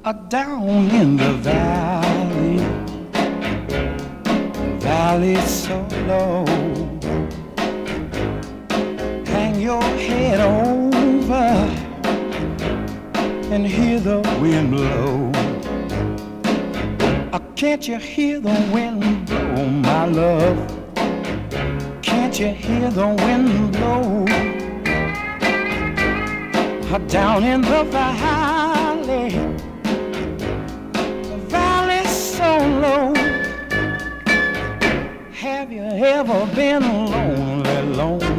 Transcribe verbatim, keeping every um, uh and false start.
are down in the valley, valley so low. Hang your head over and hear the wind blow. Uh, can't you hear the wind blow, my love? Can't you hear the wind blow? Uh, down in the valley, the valley so low. Have you ever been lonely, lonely?